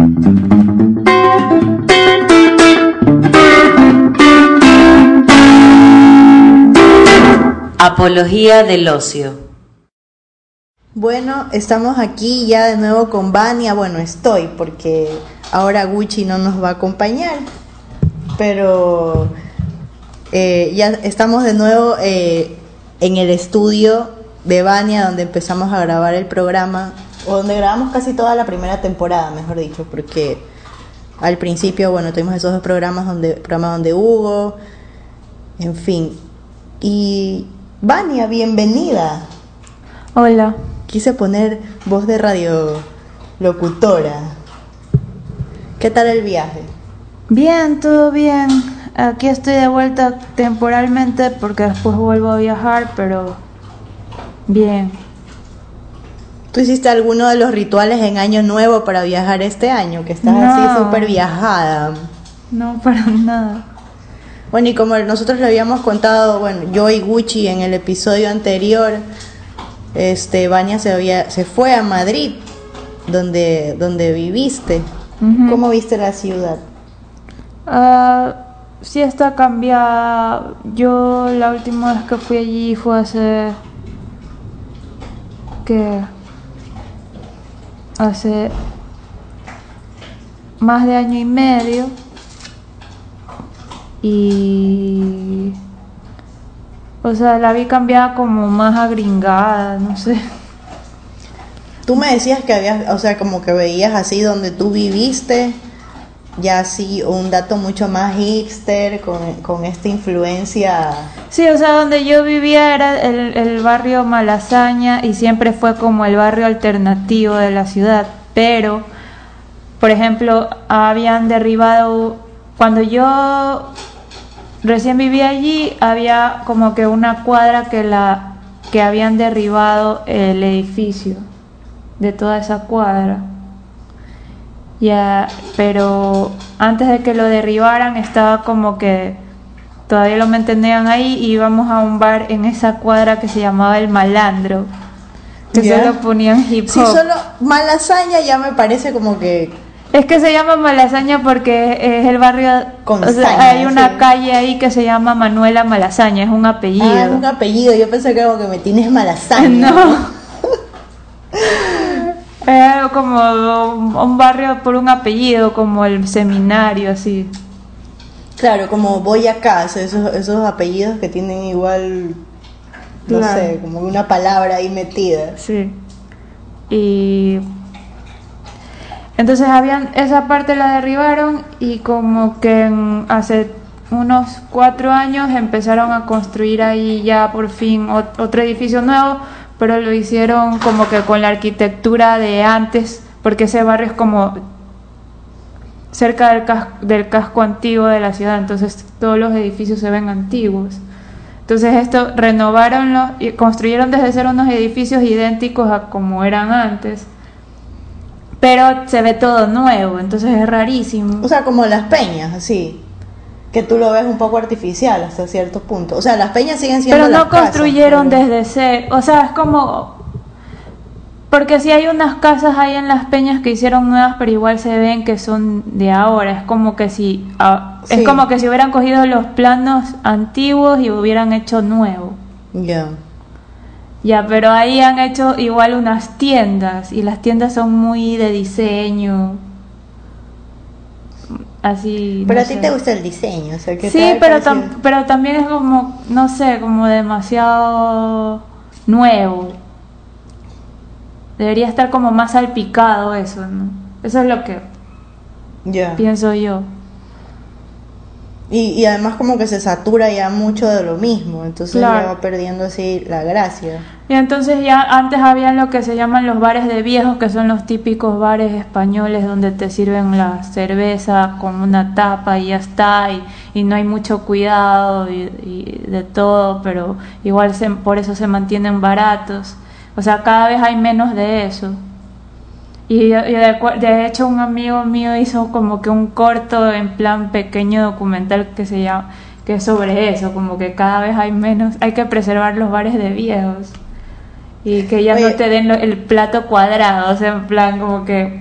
Apología del ocio. Bueno, estamos aquí ya de nuevo con Vania. Bueno, estoy porque ahora Gucci no nos va a acompañar, pero ya estamos de nuevo en el estudio de Vania, donde empezamos a grabar el programa, o donde grabamos casi toda la primera temporada, mejor dicho, porque al principio, bueno, tuvimos esos dos programas donde Hugo, en fin. Y Vania, bienvenida. Hola. Quise poner voz de radio locutora. ¿Qué tal el viaje? Bien, todo bien. Aquí estoy de vuelta temporalmente porque después vuelvo a viajar, pero bien. ¿Tú hiciste alguno de los rituales en Año Nuevo para viajar este año? Que estás así súper viajada. No, para nada. Bueno, y como nosotros le habíamos contado, bueno, yo y Gucci en el episodio anterior, Vania se fue a Madrid, donde viviste. Uh-huh. ¿Cómo viste la ciudad? Sí está cambiada. Yo la última vez que fui allí fue hace más de año y medio. Y o sea, la vi cambiada como más agringada, no sé. Tú me decías que habías, o sea, como que veías así donde tú viviste, ya así un dato mucho más hipster, con esta influencia. Sí, o sea, donde yo vivía era el barrio Malasaña y siempre fue como el barrio alternativo de la ciudad, pero, por ejemplo, habían derribado, cuando yo recién vivía allí, había como que una cuadra que habían derribado el edificio de toda esa cuadra. Ya, pero antes de que lo derribaran estaba como que todavía lo mantenían ahí y íbamos a un bar en esa cuadra que se llamaba El Malandro, que solo ponían hip hop. Sí, solo Malasaña ya me parece como que... Es que se llama Malasaña porque es el barrio, con o sea, saña, hay una sí. Calle ahí que se llama Manuela Malasaña, es un apellido. Ah, es un apellido, yo pensé que como que me tienes Malasaña. No. Es como un barrio por un apellido, como el Seminario, así. Claro, como Boyacá, esos apellidos que tienen igual, no claro. sé, como una palabra ahí metida. Sí. Y entonces esa parte la derribaron y como que hace unos 4 años empezaron a construir ahí ya por fin otro edificio nuevo, pero lo hicieron como que con la arquitectura de antes, porque ese barrio es como cerca del casco antiguo de la ciudad, entonces todos los edificios se ven antiguos. Entonces renovaron y construyeron desde cero unos edificios idénticos a como eran antes, pero se ve todo nuevo, entonces es rarísimo. O sea, como las peñas, así, que tú lo ves un poco artificial hasta cierto punto. O sea, las peñas siguen siendo pero no las construyeron casas, desde cero, o sea, es como... Porque sí hay unas casas ahí en Las Peñas que hicieron nuevas, pero igual se ven que son de ahora. Es como que si es como que si hubieran cogido los planos antiguos y hubieran hecho nuevo. Ya. Ya, pero ahí han hecho igual unas tiendas y las tiendas son muy de diseño. Así. Pero no a ti sé. te gusta el diseño, o sea, que sí, pero también es como, no sé, como demasiado nuevo. Debería estar como más salpicado eso, ¿no? Eso es lo que pienso yo. Y además como que se satura ya mucho de lo mismo, entonces claro. va perdiendo así la gracia. Y entonces ya antes había lo que se llaman los bares de viejos, que son los típicos bares españoles donde te sirven la cerveza con una tapa y ya está, y no hay mucho cuidado y de todo, pero igual por eso se mantienen baratos. O sea, cada vez hay menos de eso. Y de hecho un amigo mío hizo como que un corto en plan pequeño documental que es sobre eso, como que cada vez hay menos, hay que preservar los bares de viejos. Y que ya Oye, no te den el plato cuadrado, o sea, en plan como que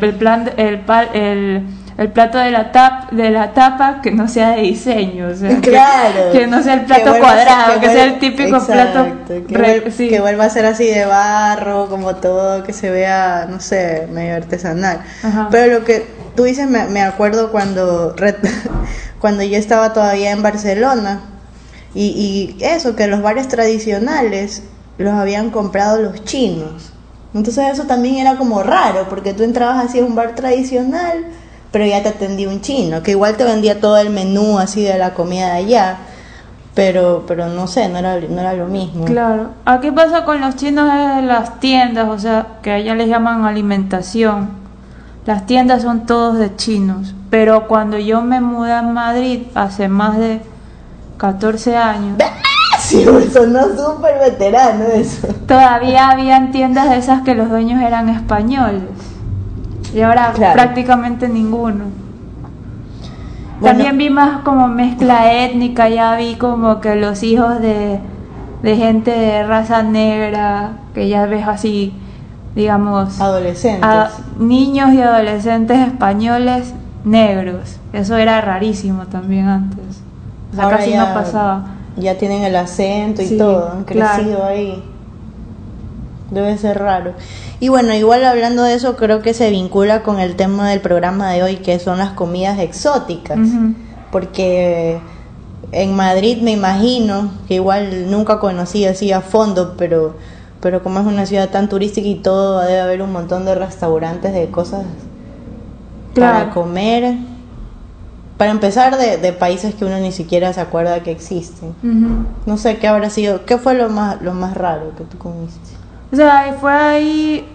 el plato de la tapa que no sea de diseño, o sea, claro, que no sea el plato vuelva a ser- cuadrado, que sea el vuel- típico exacto, plato que que vuelva a ser así de barro, como todo, que se vea, no sé, medio artesanal. Ajá. Pero lo que tú dices, me acuerdo cuando yo estaba todavía en Barcelona, y eso, que los bares tradicionales los habían comprado los chinos. Entonces eso también era como raro, porque tú entrabas así a un bar tradicional, pero ya te atendía un chino, que igual te vendía todo el menú así de la comida de allá, pero no sé, no era lo mismo. Claro, aquí pasa con los chinos en las tiendas, o sea, que allá les llaman alimentación. Las tiendas son todos de chinos, pero cuando yo me mudé a Madrid hace más de 14 años, Sí, sonó súper veterano eso. todavía habían tiendas de esas que los dueños eran españoles. Y ahora Claro. prácticamente ninguno. Bueno. También vi más como mezcla étnica, ya vi como que los hijos de gente de raza negra, que ya ves así, digamos, Adolescentes. niños y adolescentes españoles negros. Eso era rarísimo también antes. O sea, Ahora casi ya- no pasaba. Ya tienen el acento y Sí, todo, han crecido claro. ahí. Debe ser raro. Y bueno, igual hablando de eso, creo que se vincula con el tema del programa de hoy, que son las comidas exóticas. Ujú. Porque en Madrid me imagino, que igual nunca conocí así a fondo, pero como es una ciudad tan turística y todo, debe haber un montón de restaurantes de cosas para Claro. comer. Para empezar, de países que uno ni siquiera se acuerda que existen. Ujú. No sé qué habrá sido, qué fue lo más raro que tú comiste. O sea, y fue ahí.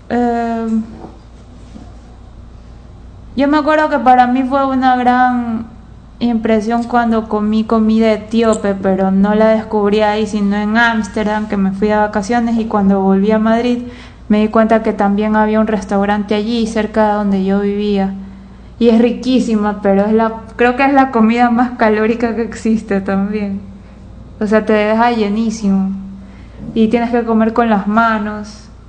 Yo me acuerdo que para mí fue una gran impresión cuando comí comida etíope, pero no la descubrí ahí, sino en Ámsterdam, que me fui de vacaciones, y cuando volví a Madrid me di cuenta que también había un restaurante allí, cerca de donde yo vivía. Y es riquísima, pero creo que es la comida más calórica que existe también. O sea, te deja llenísimo. Y tienes que comer con las manos.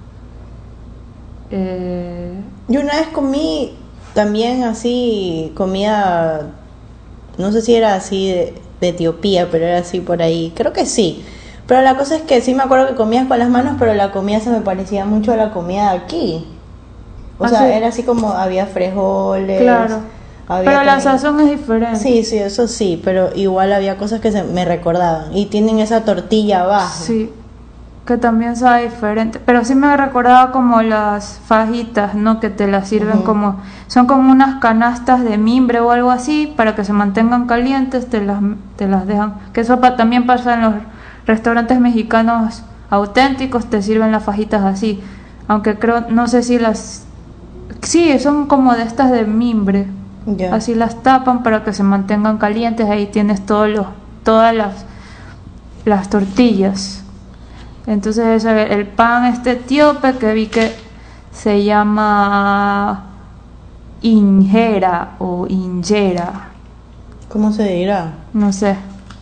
Yo una vez comí también así comida, no sé si era así de Etiopía, pero era así por ahí, creo que sí. Pero la cosa es que sí me acuerdo que comías con las manos, pero la comida se me parecía mucho a la comida de aquí. O sea, sí. era así como había frijoles. Claro. había Pero la también- sazón es diferente. Sí, sí, eso sí, pero igual había cosas que me recordaban. Y tienen esa tortilla abajo. Sí, que también sabe diferente. Pero sí me recordaba como las fajitas, ¿no? Que te las sirven Ujú. como... Son como unas canastas de mimbre o algo así, para que se mantengan calientes, te las dejan. Que eso también pasa en los restaurantes mexicanos auténticos, te sirven las fajitas así. Aunque creo, no sé si las... Sí, son como de estas de mimbre. Ya. Así las tapan para que se mantengan calientes. Ahí tienes todas las tortillas. Entonces eso, el pan etíope que vi que se llama injera o injera, ¿Cómo se dirá? no sé.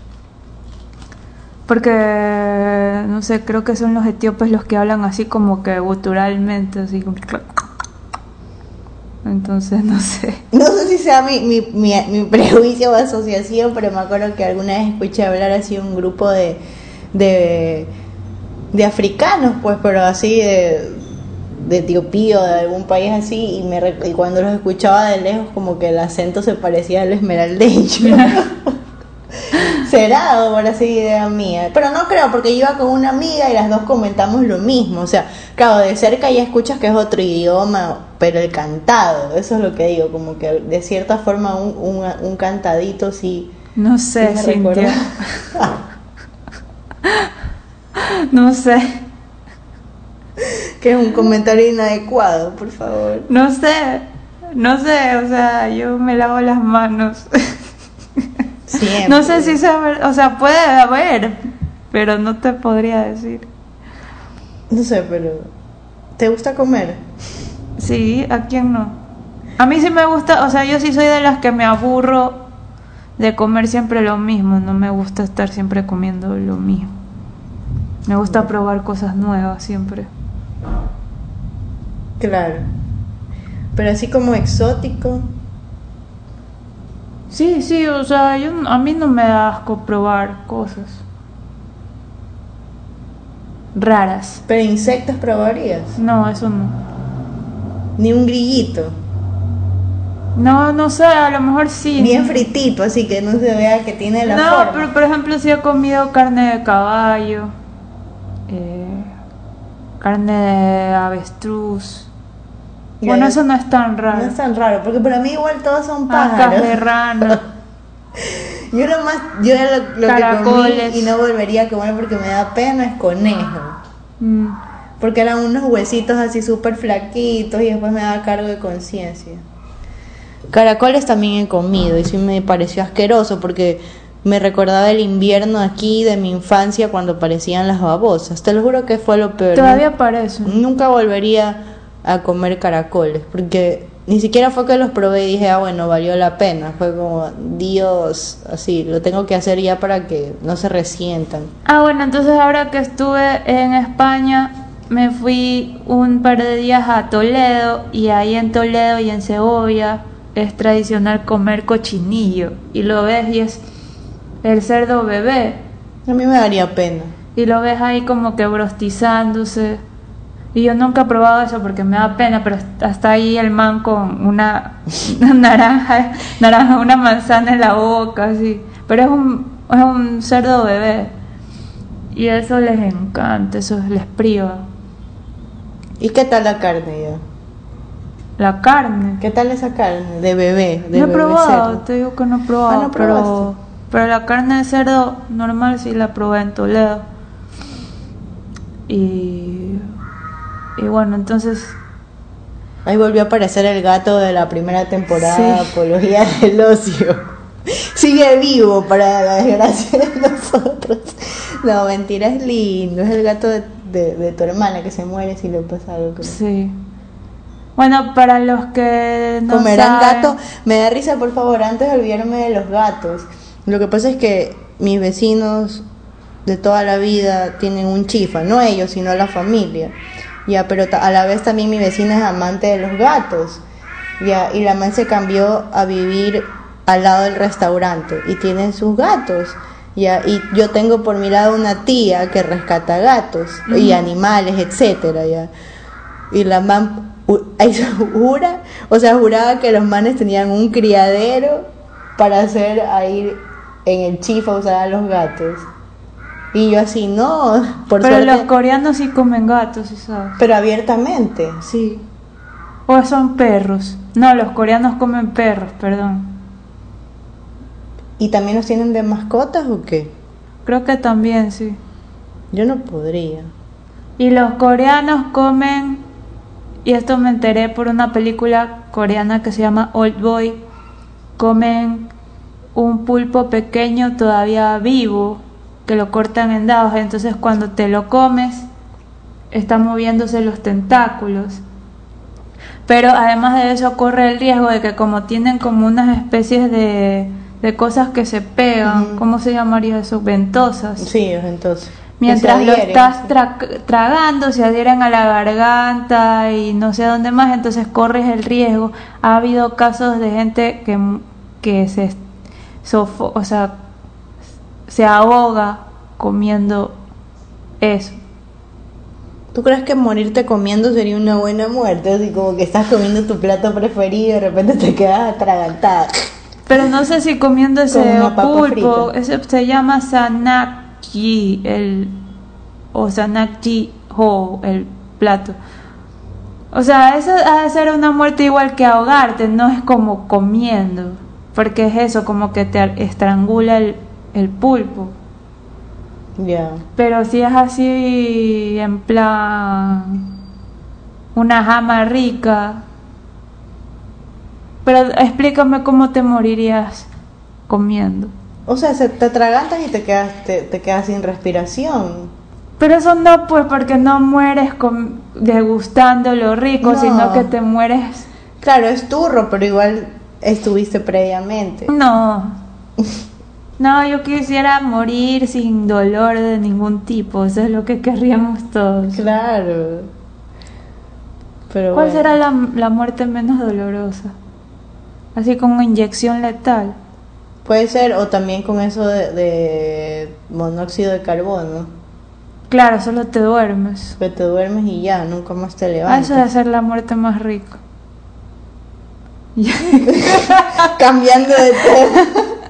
Porque, no sé, creo que son los etíopes los que hablan así como que guturalmente, así como... Entonces, no sé. No sé si sea mi prejuicio o asociación, pero me acuerdo que alguna vez escuché hablar así un grupo de africanos, pues, pero así de Etiopía o de algún país así, y cuando los escuchaba de lejos como que el acento se parecía al esmeraldeño. Será, o ahora sí idea mía, pero no creo, porque yo iba con una amiga y las dos comentamos lo mismo. O sea, claro, de cerca ya escuchas que es otro idioma, pero el cantado, eso es lo que digo, como que de cierta forma un cantadito sí, No sí sé, me Cintia. recuerda. No sé. Que es un comentario inadecuado, por favor. No sé, o sea, yo me lavo las manos. Siempre. No sé si saber, o sea, puede haber, pero no te podría decir. No sé, pero ¿te gusta comer? Sí, ¿a quién no? A mí sí me gusta, o sea, yo sí soy de las que me aburro de comer siempre lo mismo, no me gusta estar siempre comiendo lo mismo. Me gusta probar cosas nuevas siempre. Claro. Pero así como exótico. Sí, o sea, a mí no me da asco probar cosas raras. Pero insectos probarías. No, eso no. Ni un grillito. No sé, a lo mejor sí. Bien fritito, así que no se vea que tiene la forma. No, pero por ejemplo sí he comido carne de caballo, carne de avestruz. Bueno, eso no es tan raro. No es tan raro, porque para mí igual todos son Acas pájaros. de rana. Yo lo que comí y no volvería a comer porque me da pena es conejo. Porque eran unos huesitos así súper flaquitos y después me daba cargo de conciencia. Caracoles también he comido y sí me pareció asqueroso porque me recordaba el invierno aquí de mi infancia cuando aparecían las babosas. Te lo juro que fue lo peor. Todavía aparecen. Nunca volvería a comer caracoles porque ni siquiera fue que los probé y dije, bueno, valió la pena. Fue como, Dios, así, lo tengo que hacer ya para que no se resientan. Bueno, entonces ahora que estuve en España, me fui un par de días a Toledo y ahí en Toledo y en Segovia es tradicional comer cochinillo y lo ves y es el cerdo bebé. A mí me daría pena. Y lo ves ahí como que brostizándose. Y yo nunca he probado eso porque me da pena, pero hasta ahí el man con una naranja, una manzana en la boca, así. Pero es un cerdo bebé. Y eso les encanta, eso les priva. ¿Y qué tal la carne ya? La carne. ¿Qué tal esa carne de bebé? No he probado, te digo que no he probado. ¿No probaste? Pero la carne de cerdo normal sí la probé en Toledo. Y bueno, entonces ahí volvió a aparecer el gato de la primera temporada de Sí. Apología del Ocio. Sigue vivo para la desgracia de nosotros. No, mentira, es lindo. Es el gato de tu hermana que se muere si le pasa algo. sí. Bueno, para los que no ¿Comerán saben, gato? Me da risa, por favor, antes de olvidarme de los gatos. Lo que pasa es que mis vecinos de toda la vida tienen un chifa, no ellos, sino la familia. Ya, pero a la vez también mi vecina es amante de los gatos. Ya, y la man se cambió a vivir al lado del restaurante y tiene sus gatos. Ya, y yo tengo por mi lado una tía que rescata gatos y animales, etcétera, ya. Y la man juraba que los manes tenían un criadero para hacer ahí en el chifa usar a los gatos. Y yo así, no, por pero suerte. los coreanos sí comen gatos, ¿sí sabes? Pero abiertamente, sí. O son perros. No, los coreanos comen perros, perdón. ¿Y también los tienen de mascotas o qué? Creo que también, sí. Yo no podría. Y los coreanos comen, y esto me enteré por una película coreana que se llama Old Boy, comen un pulpo pequeño todavía vivo, que lo cortan en dados, entonces cuando te lo comes, están moviéndose los tentáculos. Pero además de eso corre el riesgo de que como tienen como unas especies de cosas que se pegan, ¿cómo se llamaría eso? Ventosas. Sí, entonces. Mientras que se lo adhieren, estás sí. tragando, se adhieren a la garganta y no sé dónde más, entonces corres el riesgo. Ha habido casos de gente que se ahoga comiendo eso. ¿Tú crees que morirte comiendo sería una buena muerte? Así como que estás comiendo tu plato preferido y de repente te quedas atragantada. Pero no sé si comiendo ese Con una papa pulpo, frita. ese se llama sanakji, o sanakji ho, el plato. O sea, eso ha de ser una muerte igual que ahogarte, no es como comiendo, porque es eso, como que te estrangula el pulpo. Ya. Pero si es así, en plan, una jama rica. Pero explícame cómo te morirías comiendo. O sea, te atragantas y te quedas sin respiración. Pero eso no, pues, porque no mueres degustando lo rico, No. sino que te mueres. Claro, es turro, pero igual estuviste previamente. No. No, yo quisiera morir sin dolor de ningún tipo, eso es lo que querríamos todos. Claro. Pero ¿Cuál bueno. será la muerte menos dolorosa? Así como inyección letal. Puede ser, o también con eso de monóxido de carbono, Claro, solo te duermes. que te duermes y ya, nunca más te Ah, levantas. eso debe ser la muerte más rica. Cambiando de tema.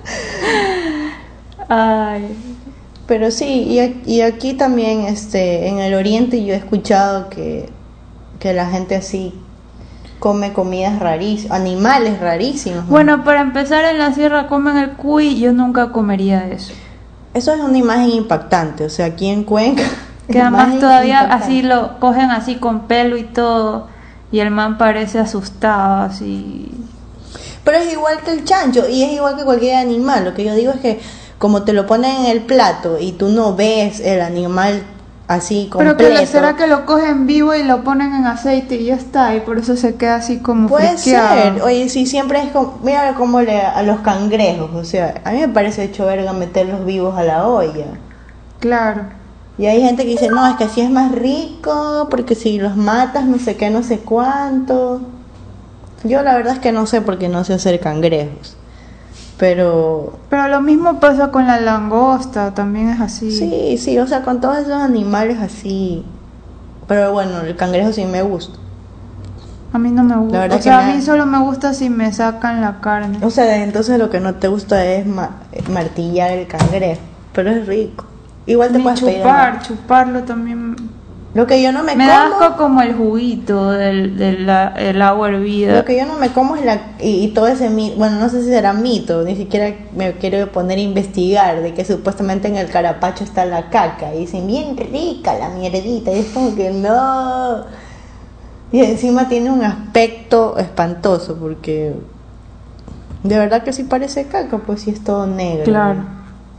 Ay, Pero sí, y aquí también en el oriente yo he escuchado que la gente así come comidas rarísimas, animales rarísimos, ¿no? bueno, para empezar en la sierra comen el cuy, yo nunca comería eso. Eso es una imagen impactante, o sea, aquí en Cuenca. Que además imagen todavía impactante. así lo cogen así con pelo y todo, y el man parece asustado así. Pero es igual que el chancho y es igual que cualquier animal. Lo que yo digo es que como te lo ponen en el plato y tú no ves el animal así Pero completo. será que lo cogen vivo y lo ponen en aceite y ya está, y por eso se queda así como Puede friqueado. ser. Oye, sí, siempre es como, mira cómo a los cangrejos, o sea, a mí me parece hecho verga meterlos vivos a la olla. Claro. Y hay gente que dice, no, es que así es más rico, porque si los matas no sé qué, no sé cuánto. Yo la verdad es que no sé porque no sé hacer cangrejos. Pero Pero lo mismo pasa con la langosta, también es así. sí, sí, o sea, con todos esos animales así. Pero bueno, el cangrejo sí me gusta. A mí no me gusta. verdad O sea, que a mí me- solo me gusta si me sacan la carne. O sea, entonces lo que no te gusta es martillar el cangrejo. Pero es rico. Igual te Ni puedes pedir chuparlo también. Lo que yo no me Me da como. asco como el juguito el agua hervida. Lo que yo no me como es y todo ese mito, bueno, no sé si será mito, ni siquiera me quiero poner a investigar de que supuestamente en el carapacho está la caca y dicen bien rica la mierdita y es como que no. Y encima tiene un aspecto espantoso porque de verdad que sí parece caca, pues sí es todo negro. Claro.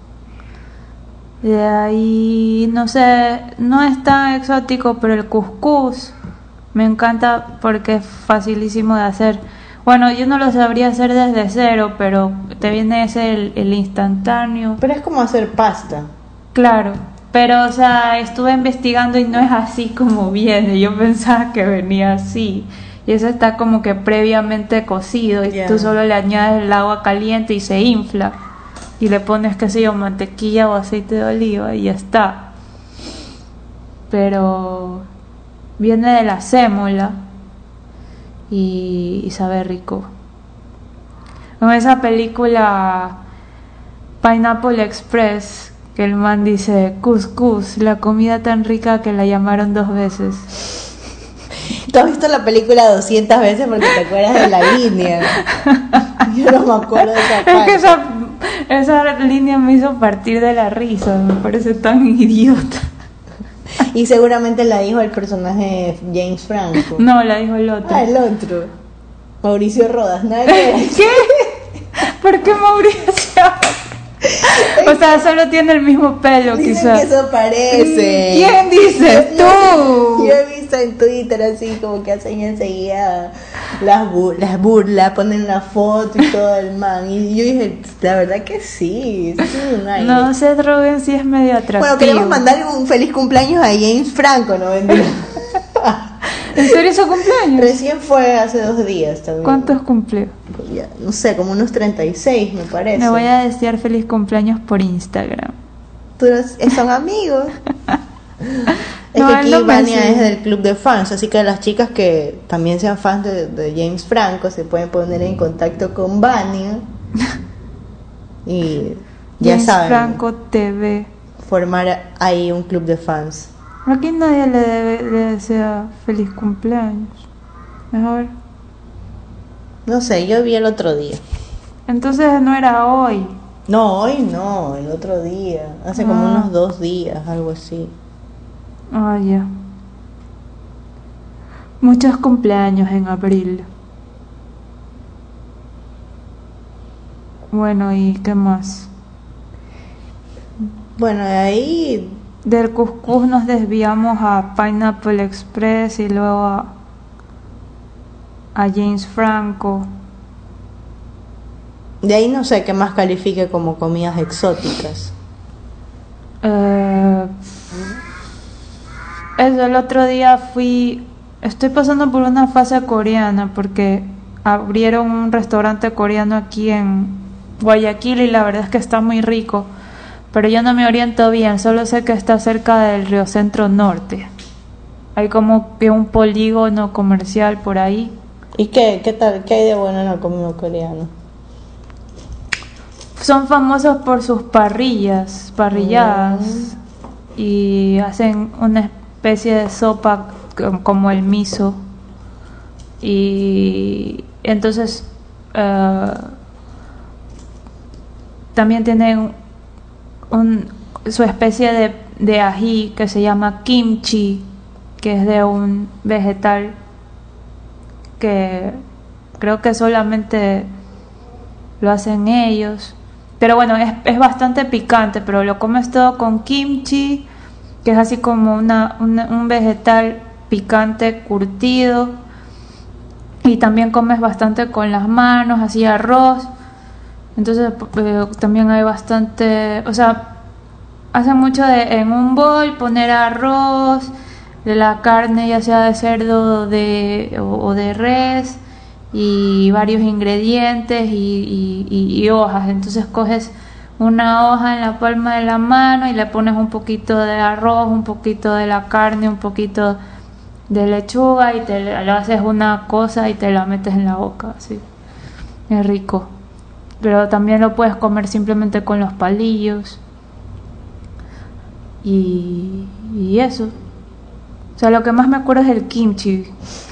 De ahí, no sé, no es tan exótico, pero el cuscús me encanta porque es facilísimo de hacer. Bueno, yo no lo sabría hacer desde cero, pero te viene ese el instantáneo. Pero es como hacer pasta. Claro, pero o sea, estuve investigando y no es así como viene. Yo pensaba que venía así. Y eso está como que previamente cocido y Ya. tú solo le añades el agua caliente y se infla. Y le pones, qué sé yo, mantequilla o aceite de oliva y ya está. Pero viene de la sémola y sabe rico. Como esa película Pineapple Express, que el man dice, cuscús, la comida tan rica que la llamaron 2 veces. Tú has visto la película 200 veces porque te acuerdas de la línea. Yo no me acuerdo de esa Es que parte. esa línea me hizo partir de la risa, me parece tan idiota. Y seguramente la dijo el personaje James Franco. No, la dijo el otro. Ah, el otro. Mauricio Rodas, nada que ver. ¿Qué? ¿Por qué Mauricio? O sea, solo tiene el mismo pelo, Dicen quizás. que eso parece. ¿Quién dices? Yo Tú. he visto en Twitter así como que hacen enseguida las burlas, ponen la foto y todo el man. Y yo dije, la verdad que sí, es un aire. No, Seth Rogen sí es medio atractivo. Bueno, queremos mandarle un feliz cumpleaños a James Franco, ¿no? ¿En serio su cumpleaños? Recién fue hace 2 días también. ¿Cuántos cumplió? Pues ya, no sé, como unos 36 me parece. Me voy a desear feliz cumpleaños por Instagram. Son amigos. Es No, que él aquí no me Vania sigue. es del club de fans, así que las chicas que también sean fans de James Franco se pueden poner en contacto con Vania y ya James saben, Franco TV. formar ahí un club de fans. Aquí nadie le desea feliz cumpleaños. Mejor. No sé, yo vi el otro día. Entonces no era hoy. No, hoy no, el otro día, hace como Ah. unos 2 días, algo así. Ah, ya. Muchos cumpleaños en abril. Bueno, ¿y qué más? Bueno, de ahí Del cuscús nos desviamos a Pineapple Express y luego a James Franco. De ahí no sé qué más califique como comidas exóticas. Eso, el otro día estoy pasando por una fase coreana porque abrieron un restaurante coreano aquí en Guayaquil y la verdad es que está muy rico, pero yo no me oriento bien, solo sé que está cerca del Río Centro Norte. Hay como que un polígono comercial por ahí. ¿Y qué tal? ¿Qué hay de bueno en la comida coreana? Son famosos por sus parrilladas, y hacen una especie de sopa como el miso. Y entonces también tienen su especie de ají que se llama kimchi, que es de un vegetal que creo que solamente lo hacen ellos. Pero bueno, es bastante picante, pero lo comes todo con kimchi, que es así como un vegetal picante curtido. Y también comes bastante con las manos, así arroz. Entonces también hay bastante, o sea, hacen mucho en un bol poner arroz, de la carne ya sea de cerdo o de res, y varios ingredientes y hojas. Entonces coges una hoja en la palma de la mano y le pones un poquito de arroz, un poquito de la carne, un poquito de lechuga y lo haces una cosa y te la metes en la boca, así. Es rico. Pero también lo puedes comer simplemente con los palillos y eso. O sea, lo que más me acuerdo es el kimchi.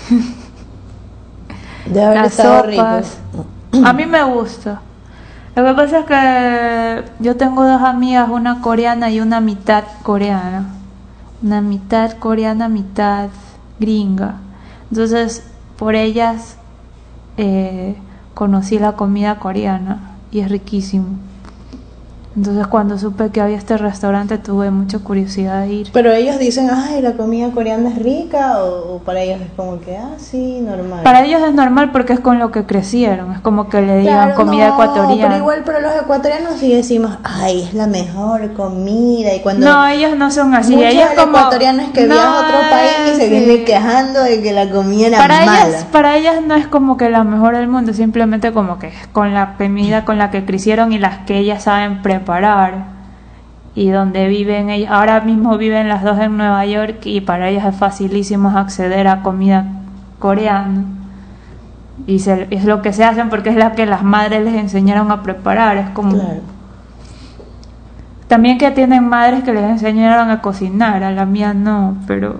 De haber Las estado sopas. rico. A mí me gusta. Lo que pasa es que yo tengo dos amigas, una coreana y una mitad coreana. Una mitad coreana, mitad gringa. Entonces, por ellas conocí la comida coreana y es riquísimo. Entonces, cuando supe que había este restaurante, tuve mucha curiosidad de ir. Pero ellos dicen, ay, la comida coreana es rica, o para ellos es como que, sí, normal. Para ellos es normal porque es con lo que crecieron, es como que le digan Claro, comida no, ecuatoriana. Pero igual para los ecuatorianos sí decimos, ay, es la mejor comida. Y cuando No, ellos no son así. muchos Ellos como ecuatorianos que viajan a otro país y se sí. vienen quejando de que la comida era Para mala. ellas no es como que la mejor del mundo, simplemente como que es con la comida con la que crecieron y las que ellas saben preparar. Y donde viven ellas, ahora mismo viven las dos en Nueva York y para ellas es facilísimo acceder a comida coreana. Y es lo que se hacen porque es la que las madres les enseñaron a preparar. Es como... Claro. También que tienen madres que les enseñaron a cocinar, a la mía no, pero...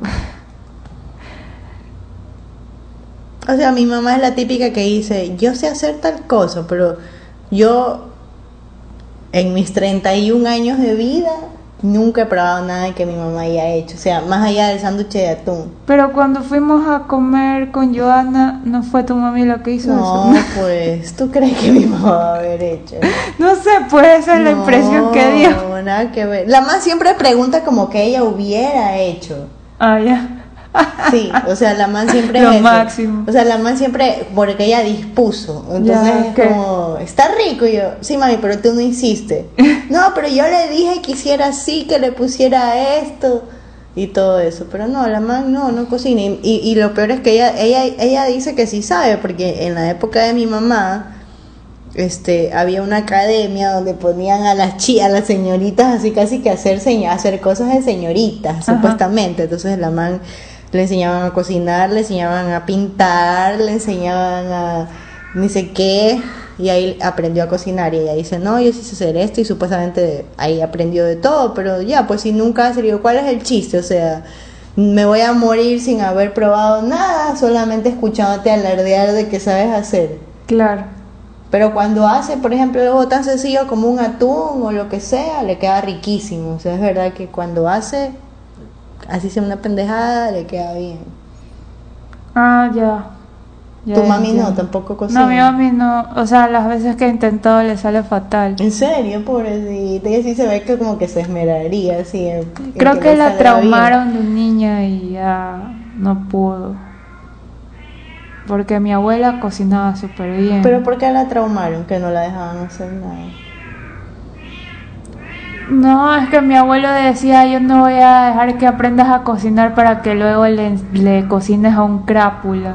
O sea, mi mamá es la típica que dice, yo sé hacer tal cosa, pero yo en mis 31 años de vida nunca he probado nada que mi mamá haya hecho. O sea, más allá del sándwich de atún. Pero cuando fuimos a comer con Joana, ¿no fue tu mami la que hizo No, eso? pues, ¿tú crees que mi mamá va a haber hecho? No sé, puede ser la impresión que dio. No, nada que ver. La mamá siempre pregunta como que ella hubiera hecho. Ah, ya. Sí, o sea, la man siempre Lo es eso. máximo. O sea, la man siempre, porque ella dispuso. Entonces Ya, es ok. como, está rico. Y yo, sí, mami, pero tú no hiciste. No, pero yo le dije que hiciera así, que le pusiera esto y todo eso. Pero no, la man no cocina. Y lo peor es que ella dice que sí sabe, porque en la época de mi mamá, había una academia donde ponían a las señoritas así casi que hacer cosas de señoritas, Ajá. supuestamente. Entonces la man le enseñaban a cocinar, le enseñaban a pintar, le enseñaban a ni sé qué, y ahí aprendió a cocinar. Y ella dice, no, yo sí sé hacer esto, y supuestamente ahí aprendió de todo. Pero ya, pues si nunca se le digo, ¿cuál es el chiste? O sea, me voy a morir sin haber probado nada, solamente escuchándote alardear de que sabes hacer. Claro. Pero cuando hace, por ejemplo, algo tan sencillo como un atún o lo que sea, le queda riquísimo. O sea, es verdad que cuando hace, así sea una pendejada, le queda bien. Ah, ya. Ya Tu mami entiendo. no, tampoco cocina. No, mi mami no. O sea, las veces que he intentado le sale fatal. En serio, pobrecita. Ella sí se ve que como que se esmeraría así. Creo que le la salga bien. traumaron de niña y ya no pudo. porque mi abuela cocinaba súper bien. ¿Pero por qué la traumaron? Que no la dejaban hacer nada. No, es que mi abuelo decía, yo no voy a dejar que aprendas a cocinar para que luego le cocines a un crápula.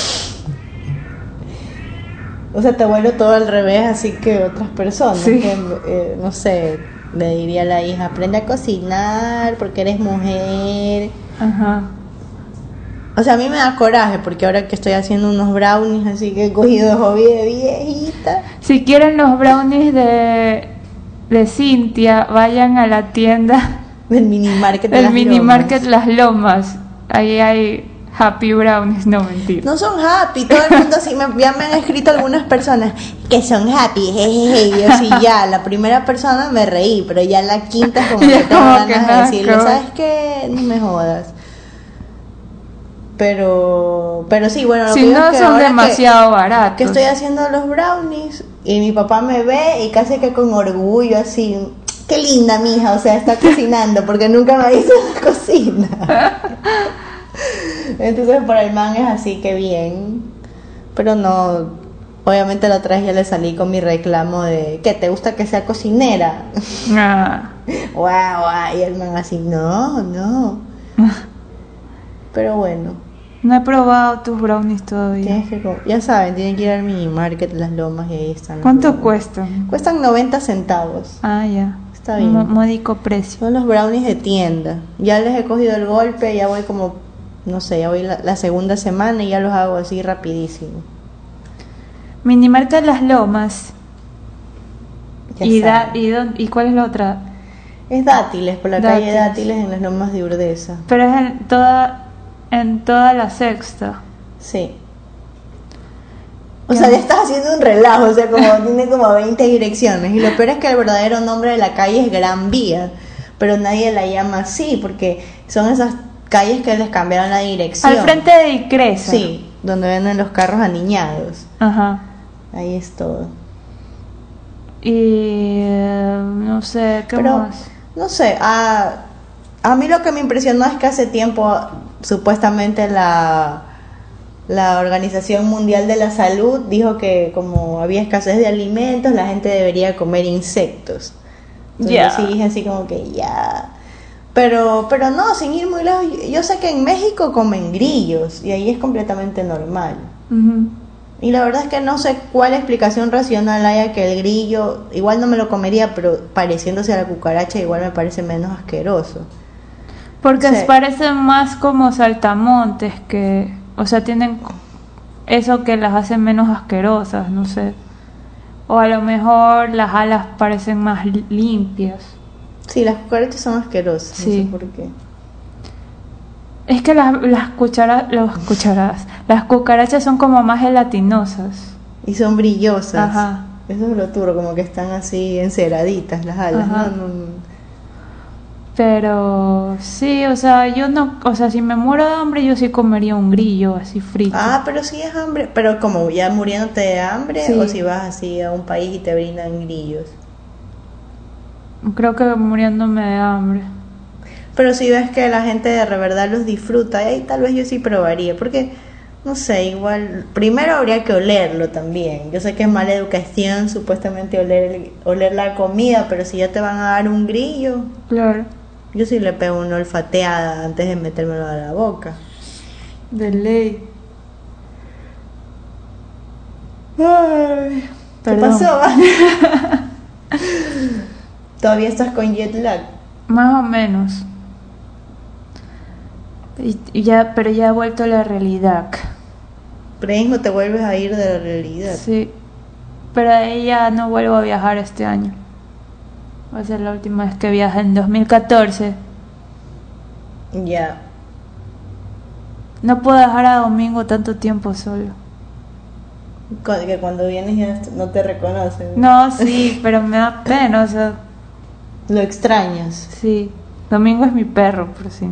O sea, te vuelvo todo al revés, así que otras personas. Sí. Que, no sé, le diría a la hija, aprende a cocinar porque eres mujer. Ajá. O sea, a mí me da coraje porque ahora que estoy haciendo unos brownies, así que he cogido hobby de viejita. Si quieren los brownies de Cintia, vayan a la tienda Del mini market de del las mini Lomas. market Las Lomas. Ahí hay happy brownies, no mentira. No son happy, todo el mundo así, ya me han escrito algunas personas que son happy, jejeje, y yo sí, ya, la primera persona me reí, pero ya la quinta como Ya que tengo como que ganas de nada decirle, que ver. ¿sabes qué? No me jodas. Pero sí, bueno, lo Si que digo no es que son ahora demasiado baratos. que estoy haciendo los brownies y mi papá me ve y casi que con orgullo así, qué linda mija, o sea, está cocinando porque nunca me ha visto en la cocina. Entonces para el man es así que bien, pero no, obviamente la otra vez ya le salí con mi reclamo de ¿qué te gusta que sea cocinera? Ah. Guau, y el man así, no. Pero bueno, No he probado tus brownies todavía. tienes que, ya saben, tienen que ir al mini market Las Lomas y ahí están. los ¿Cuánto brownies. cuestan? Cuestan 90 centavos. Ah, ya. Está bien. Módico precio. Son los brownies de tienda. Ya les he cogido el golpe, ya voy como, no sé, ya voy la segunda semana y ya los hago así rapidísimo. Minimarket Las Lomas. Ya ¿Y saben. cuál es la otra? Es Dátiles, por la calle Dátiles. Dátiles en Las Lomas de Urdesa. Pero es en toda la Sexta. Sí. O sea, ya estás haciendo un relajo, o sea, como tiene como 20 direcciones. Y lo peor es que el verdadero nombre de la calle es Gran Vía, pero nadie la llama así porque son esas calles que les cambiaron la dirección. Al frente de Icresa. Sí, donde venden los carros aniñados. Ajá. Ahí es todo. Y no sé, ¿qué Pero, más? no sé, a mí lo que me impresionó es que hace tiempo supuestamente la Organización Mundial de la Salud dijo que como había escasez de alimentos, la gente debería comer insectos. Entonces Ya. sí dije así como que ya. Pero no, sin ir muy lejos, yo sé que en México comen grillos y ahí es completamente normal. Ujú. Y la verdad es que no sé cuál explicación racional haya que el grillo, igual no me lo comería, pero pareciéndose a la cucaracha igual me parece menos asqueroso. Porque Sí. parecen más como saltamontes que, o sea, tienen eso que las hace menos asquerosas, no sé. O a lo mejor las alas parecen más limpias. Sí, las cucarachas son asquerosas, Sí. no sé por qué. Es que las cucarachas son como más gelatinosas. Y son brillosas. Ajá. Eso es lo turro, como que están así enceraditas las alas, Ajá. ¿no? Pero sí, o sea, yo no, o sea, si me muero de hambre yo sí comería un grillo así frito. Ah, pero sí es hambre. Pero como ya muriéndote de hambre, Sí. o si vas así a un país y te brindan grillos. Creo que muriéndome de hambre. Pero si ves que la gente de verdad los disfruta, ahí tal vez yo sí probaría, porque no sé, igual primero habría que olerlo también. Yo sé que es mala educación supuestamente oler la comida, pero si ya te van a dar un grillo, Claro. yo sí le pego una olfateada antes de metérmelo a la boca. De ley. Ay, ¿qué Perdón. pasó? ¿Todavía estás con jet lag? Más o menos. Pero ya ha vuelto la realidad. Pero ahí mismo te vuelves a ir de la realidad. Sí. Pero ahí ya no vuelvo a viajar este año. Va a ser la última vez que viaje en 2014. Ya. No puedo dejar a Domingo tanto tiempo solo. Que cuando vienes ya no te reconocen. No, sí, pero me da pena, o sea, Lo extrañas. sí. Domingo es mi perro,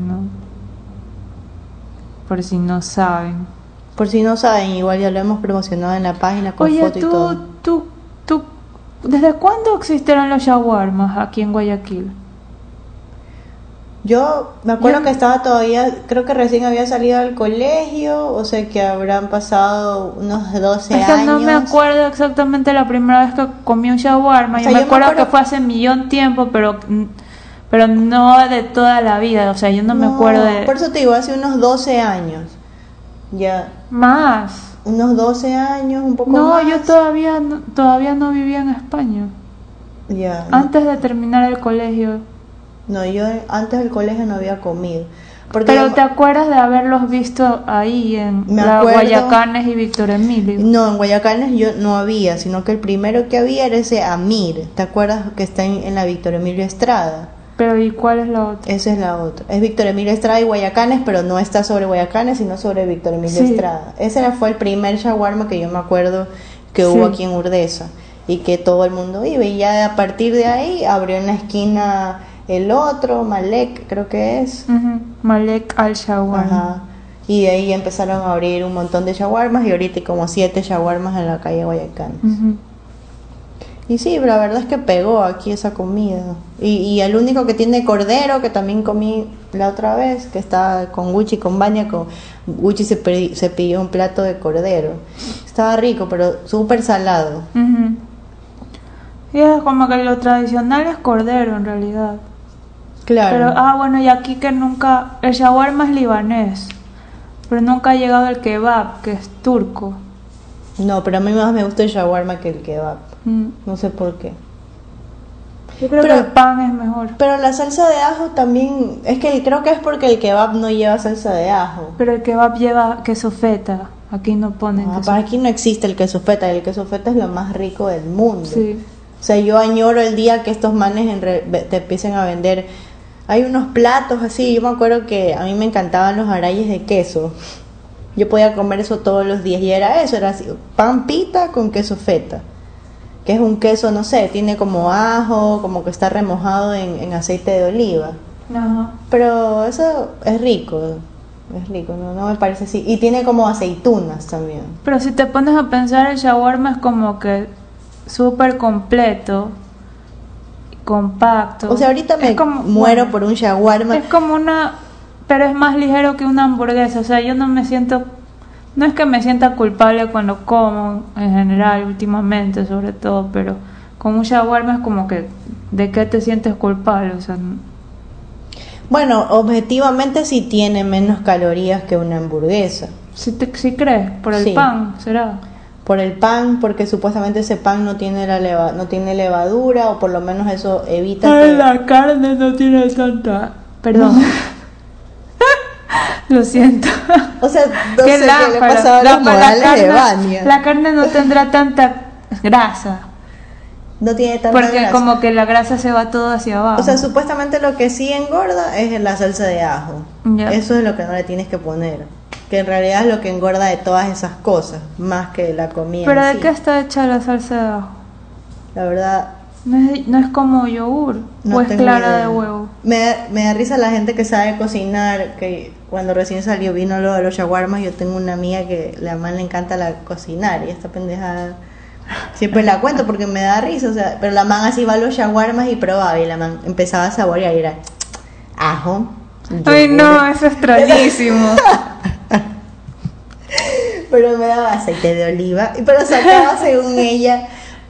por si no saben. Por si no saben, igual ya lo hemos promocionado en la página con Oye, foto y todo. tú, ¿desde cuándo existieron los shawarmas aquí en Guayaquil? Yo me acuerdo que estaba todavía, creo que recién había salido del colegio, o sea que habrán pasado unos 12 Es que años. no me acuerdo exactamente la primera vez que comí un shawarma. O sea, Yo me yo me acuerdo acuerdo- que fue hace millón tiempo, pero no de toda la vida. O sea, yo no me acuerdo de Por eso te digo, hace unos 12 años. Ya, más. unos 12 años, un poco No, más. yo todavía no vivía en España. Ya, Antes de terminar el colegio. no, yo antes del colegio no había comido. Porque Pero yo- ¿te acuerdas de haberlos visto ahí en Me la acuerdo. Guayacanes y Víctor Emilio? No, en Guayacanes yo no había, sino que el primero que había era ese Amir. ¿Te acuerdas que está en la Víctor Emilio Estrada? Pero ¿y cuál es la otra? Esa es la otra. Es Víctor Emilio Estrada y Guayacanes, pero no está sobre Guayacanes, sino sobre Víctor Emilio Sí. Estrada. Fue el primer shawarma que yo me acuerdo que Sí. hubo aquí en Urdesa y que todo el mundo iba. Y ya a partir de ahí abrió en la esquina el otro, Malek, creo que es. Ujú, Malek al Shawarma. Ajá. Y de ahí empezaron a abrir un montón de shawarmas y ahorita hay como 7 shawarmas en la calle Guayacanes. Ujú. Y sí, la verdad es que pegó aquí esa comida. Y el único que tiene cordero, que también comí la otra vez, que está con Gucci, con Baña, con Gucci se pidió un plato de cordero. Estaba rico, pero súper salado. Ujú. Y es como que lo tradicional es cordero en realidad. Claro. Pero, bueno, y aquí que nunca, el shawarma es libanés, pero nunca ha llegado el kebab, que es turco. No, pero a mí más me gusta el shawarma que el kebab. Mm. No sé por qué. Yo creo Pero- que el pan es mejor. Pero la salsa de ajo también, es que creo que es porque el kebab no lleva salsa de ajo. Pero el kebab lleva queso feta, aquí no ponen queso. Para aquí no existe el queso feta, el queso feta es lo más rico del mundo. Sí. O sea, yo añoro el día que estos manes te empiecen a vender. Hay unos platos así, yo me acuerdo que a mí me encantaban los arayes de queso. Yo podía comer eso todos los días y era eso, era así, pan pita con queso feta. Que es un queso, no sé, tiene como ajo, como que está remojado en aceite de oliva. Ajá. Pero eso es rico, no me parece así. Y tiene como aceitunas también. Pero si te pones a pensar, el shawarma es como que súper completo, compacto. O sea, ahorita me Es como- muero bueno, por un shawarma. Es como pero es más ligero que una hamburguesa. O sea, yo no me siento, no es que me sienta culpable cuando como, en general, últimamente, sobre todo, pero con un shawarma es como que, ¿de qué te sientes culpable? O sea, Bueno, objetivamente sí tiene menos calorías que una hamburguesa. si crees, por el Sí. pan, será. Por el pan, porque supuestamente ese pan no tiene no tiene levadura, o por lo menos eso evita que... La carne no tiene tanta. Perdón. Lo siento. O sea, no Qué sé qué le lámpara. pasaba a los modales de carne, Vania. la carne no tendrá tanta grasa. No tiene tanta Porque grasa. como que la grasa se va todo hacia abajo. O sea, supuestamente lo que sí engorda es la salsa de ajo. Ya. Eso es lo que no le tienes que poner. Que en realidad es lo que engorda de todas esas cosas, más que la comida. ¿Pero en de sí. qué está hecha la salsa de ajo? La verdad, No es como yogur, no o es tengo clara idea. de huevo. Me da risa la gente que sabe cocinar, que cuando recién salió vino lo de los shawarmas, yo tengo una amiga que la man le encanta cocinar y esta pendejada siempre la cuento porque me da risa, o sea, pero la man así va a los shawarmas y probaba y la man empezaba a saborear y era ajo. Ay, yogur. no, eso es extrañísimo. Pero me daba aceite de oliva, pero sacaba según ella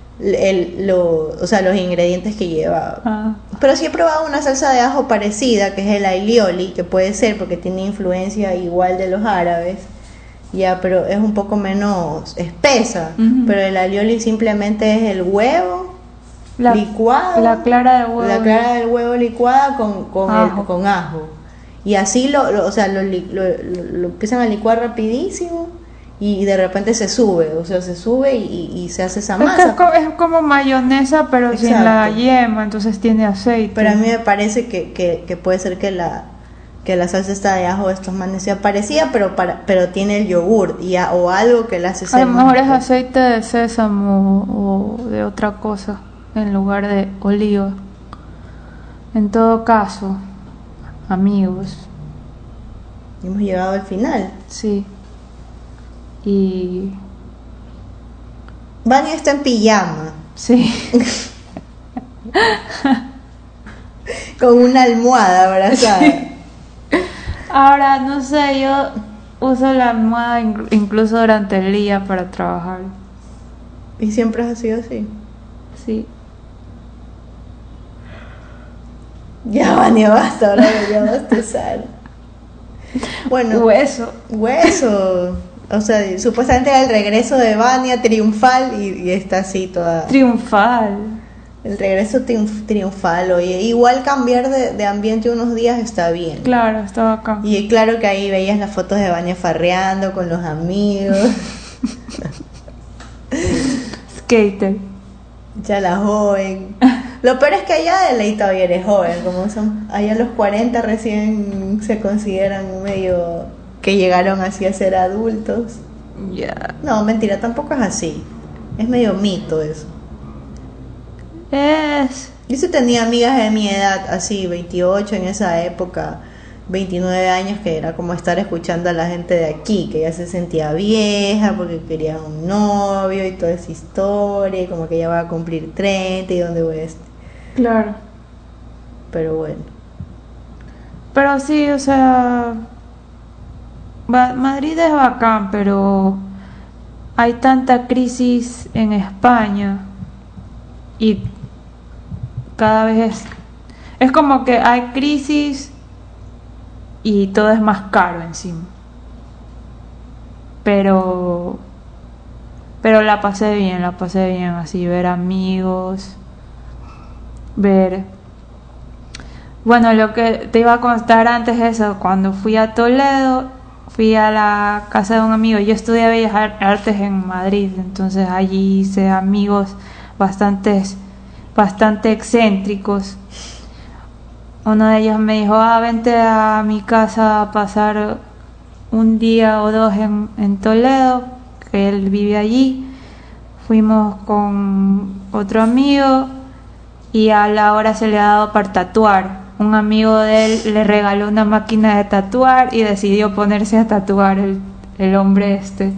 o sea, los ingredientes que llevaba. Ah. Pero sí he probado una salsa de ajo parecida, que es el alioli, que puede ser porque tiene influencia igual de los árabes, ya, pero es un poco menos espesa. Ujú. Pero el alioli simplemente es el huevo licuado, La clara de huevo. la clara del huevo licuada Ajo. con ajo. Y así o sea, lo empiezan a licuar rapidísimo y de repente se sube, o sea, se sube y se hace esa Es que masa. es como mayonesa, pero sin Exacto. la yema, entonces tiene aceite. Pero a mí me parece que puede ser que la salsa esta de ajo de estos manes sea parecida, pero tiene el yogur o algo que la hace A ser lo más mejor es espesa. aceite de sésamo o de otra cosa en lugar de oliva. En todo caso, amigos, Hemos llegado al final. sí. Y Vania está en pijama. sí. con una almohada abrazada. Ahora, no sé, yo uso la almohada incluso durante el día para trabajar. ¿Y siempre has sido así? Sí. Ya, Vania, basta, ahora deberíamos bostezar. Bueno, Hueso. O sea, supuestamente era el regreso de Vania triunfal y está así toda. Triunfal. El regreso triunfal. Oye, igual cambiar de ambiente unos días está bien. Claro, estaba acá. Y claro que ahí veías las fotos de Vania farreando con los amigos. Skater. Ya la joven. Lo peor es que allá de ley todavía eres joven, como son. Allá a los 40 recién se consideran medio que llegaron así a ser adultos. Ya. No, mentira, tampoco es así. Es medio mito eso. Yo sí tenía amigas de mi edad, así, 28 en esa época, 29 años, que era como estar escuchando a la gente de aquí, que ya se sentía vieja porque quería un novio y toda esa historia, y como que ya va a cumplir 30 y dónde voy a estar. Claro. Pero bueno. Pero sí, o sea, Madrid es bacán, pero hay tanta crisis en España y cada vez es como que hay crisis y todo es más caro encima. Pero la pasé bien, así ver amigos, ver. Bueno, lo que te iba a contar antes es eso, cuando fui a Toledo, fui a la casa de un amigo. Yo estudié Bellas Artes en Madrid, entonces allí hice amigos bastante excéntricos. Uno de ellos me dijo, vente a mi casa a pasar un día o dos en Toledo, que él vive allí. Fuimos con otro amigo y a la hora se le ha dado para tatuar. Un amigo de él le regaló una máquina de tatuar y decidió ponerse a tatuar el hombre este.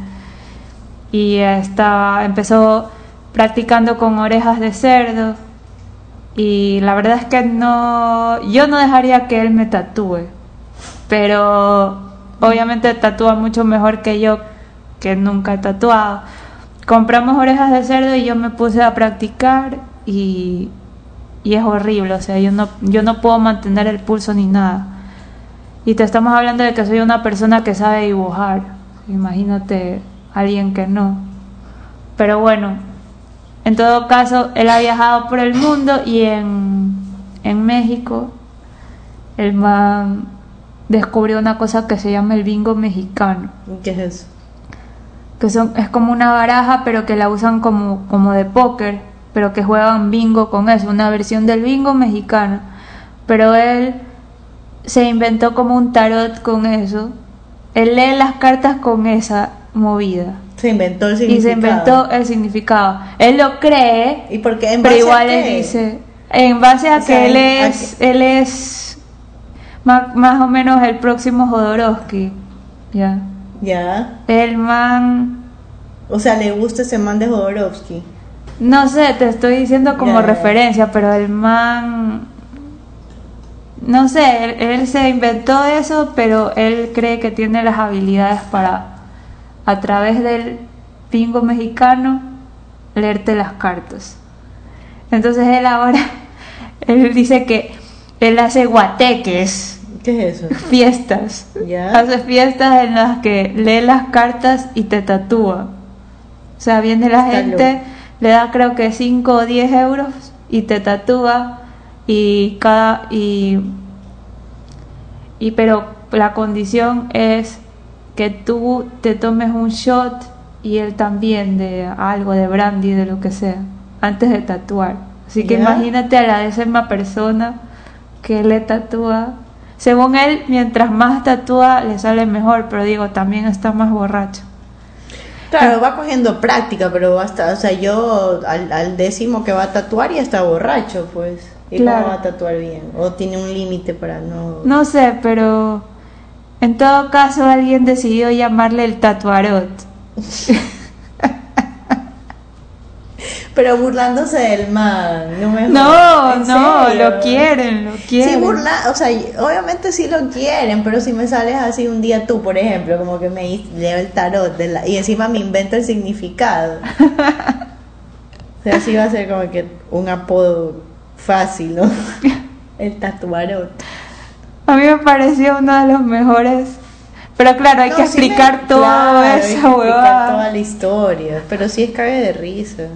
Y empezó practicando con orejas de cerdo. Y la verdad es que yo no dejaría que él me tatúe, pero obviamente tatúa mucho mejor que yo, que nunca he tatuado. Compramos orejas de cerdo y yo me puse a practicar y es horrible, o sea, yo no puedo mantener el pulso ni nada. Y te estamos hablando de que soy una persona que sabe dibujar, imagínate alguien que no. Pero bueno, en todo caso, él ha viajado por el mundo y en México el man descubrió una cosa que se llama el bingo mexicano. ¿Qué es eso? Que es como una baraja, pero que la usan como de póker, pero que juegan bingo con eso, una versión del bingo mexicano. Pero él se inventó como un tarot con eso. Él lee las cartas con esa movida. Se inventó el significado. Y se inventó el significado. Él lo cree, ¿Y por qué? pero igual él dice, en base a que él es más o menos el próximo Jodorowsky. Ya. Ya. El man, O sea, le gusta ese man de Jodorowsky. no sé, te estoy diciendo como Ya. referencia, pero el man, no sé, él se inventó eso, pero él cree que tiene las habilidades para, a través del bingo mexicano, leerte las cartas. Entonces él dice que él hace guateques, ¿Qué es eso? fiestas. Ya. Hace fiestas en las que lee las cartas y te tatúa. O sea, viene la Está gente, loco. le da creo que 5 o 10 euros y te tatúa pero la condición es que tú te tomes un shot y él también de algo, de brandy, de lo que sea, antes de tatuar. Así que Ya. imagínate a la décima persona que le tatúa. Según él, mientras más tatúa le sale mejor, pero digo, también está más borracho. Claro, va cogiendo práctica, pero basta, o sea, yo al décimo que va a tatuar ya está borracho, pues. ¿Y Claro. cómo va a tatuar bien? ¿O tiene un límite para no...? No sé, pero en todo caso alguien decidió llamarle el tatuarot. Pero burlándose del man, no me No, jodas, ¿en no, serio? lo quieren. Sí, o sea, obviamente sí lo quieren, pero si me sales así un día tú, por ejemplo, como que me leo el tarot y encima me invento el significado. O sea, sí va a ser como que un apodo fácil, ¿no? El tatuarot. A mí me pareció uno de los mejores. Pero claro, hay No, que sí explicar todo claro, hay que esa explicar huevada. toda la historia, pero sí es cague de risa.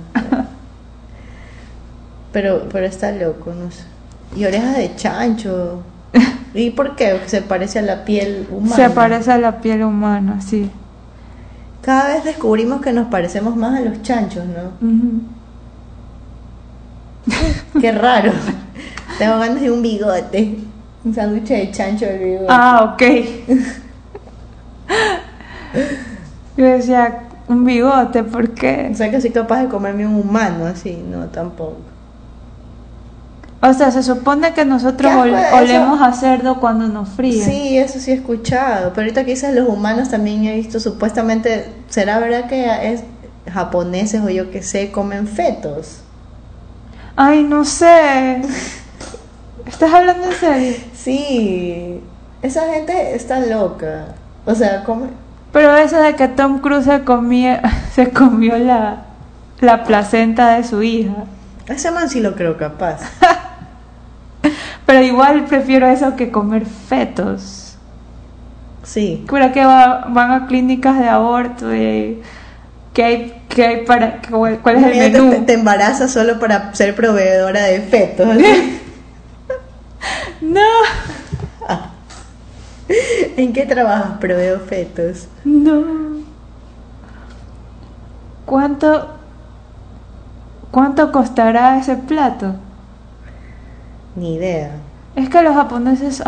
Pero está loco, no sé. Y orejas de chancho. ¿Y por qué? Se parece a la piel humana. Se parece a la piel humana, sí. Cada vez descubrimos que nos parecemos más a los chanchos, ¿no? Ujú. Qué raro. Tengo ganas de un bigote. Un sándwich de chancho del bigote. Ah, ok. Yo decía, un bigote, ¿por qué? O sea que soy capaz de comerme un humano así. No, tampoco. O sea, se supone que nosotros ¿Qué asco de eso? olemos a cerdo cuando nos fríen. Sí, eso sí he escuchado. Pero ahorita que dices los humanos también he visto supuestamente. ¿Será verdad que es japoneses o yo que sé comen fetos? Ay, no sé. ¿Estás hablando en serio? Sí. Esa gente está loca. O sea, come. Pero eso de que Tom Cruise se comió la placenta de su hija. Ese man sí lo creo capaz. Pero igual prefiero eso que comer fetos. Sí. Cura que van a clínicas de aborto y ¿qué hay para cuál es el Imagínate, menú? te embarazas solo para ser proveedora de fetos. No, ¿En qué trabajas? Proveo fetos. no. ¿Cuánto costará ese plato? Ni idea. Es que los japoneses,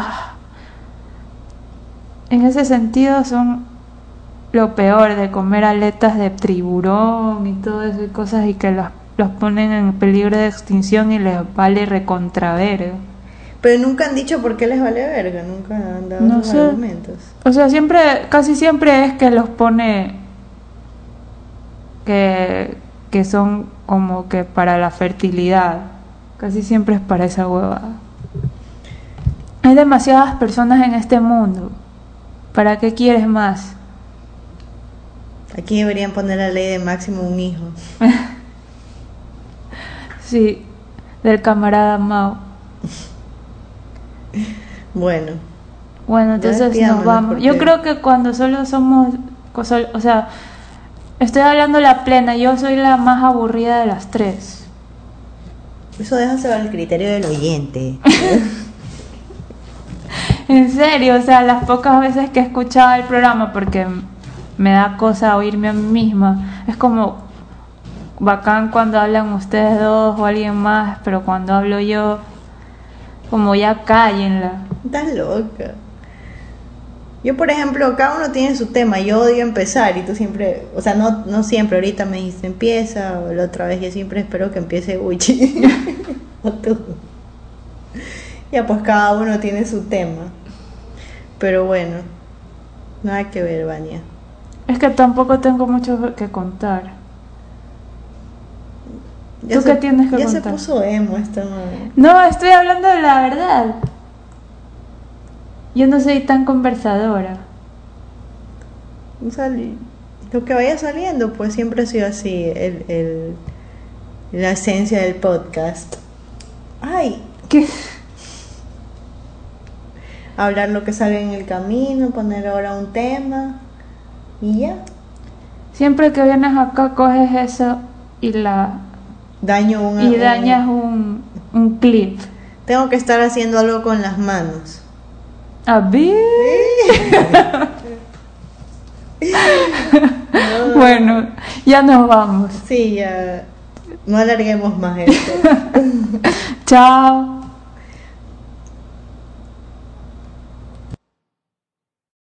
en ese sentido son lo peor de comer aletas de tiburón y todo eso y cosas y que los ponen en peligro de extinción y les vale recontraverga. Pero nunca han dicho por qué les vale verga, nunca han dado No los sé. argumentos. O sea, casi siempre es que los pone que son como que para la fertilidad. Casi siempre es para esa huevada. Hay demasiadas personas en este mundo. ¿Para qué quieres más? Aquí deberían poner la ley de máximo un hijo. Sí, del camarada Mao. Bueno, Bueno, Ya entonces nos despidámonos, vamos. porque- Yo creo que cuando solo somos, o sea, estoy hablando la plena, yo soy la más aburrida de las tres. eso déjaselo al criterio del oyente. En serio, o sea, las pocas veces que he escuchado el programa, porque me da cosa oírme a mí misma, es como bacán cuando hablan ustedes dos o alguien más, pero cuando hablo yo, como ya cállenla. Estás loca. Yo, por ejemplo, cada uno tiene su tema. Yo odio empezar y tú siempre, o sea, no siempre. Ahorita me dijiste empieza, o la otra vez yo siempre espero que empiece Gucci. O tú. Ya, pues cada uno tiene su tema. Pero bueno, nada que ver, Vania. Es que tampoco tengo mucho que contar. Ya ¿Tú qué tienes que ya contar? se puso emo esta madre. No, estoy hablando de la verdad. Yo no soy tan conversadora. O sea, lo que vaya saliendo, pues siempre ha sido así, la esencia del podcast. Ay, ¿Qué? hablar lo que sale en el camino, poner ahora un tema y ya. Siempre que vienes acá coges eso y dañas un clip. Tengo que estar haciendo algo con las manos. A ver. Bueno, ya nos vamos. Sí, ya. No alarguemos más esto. Chao.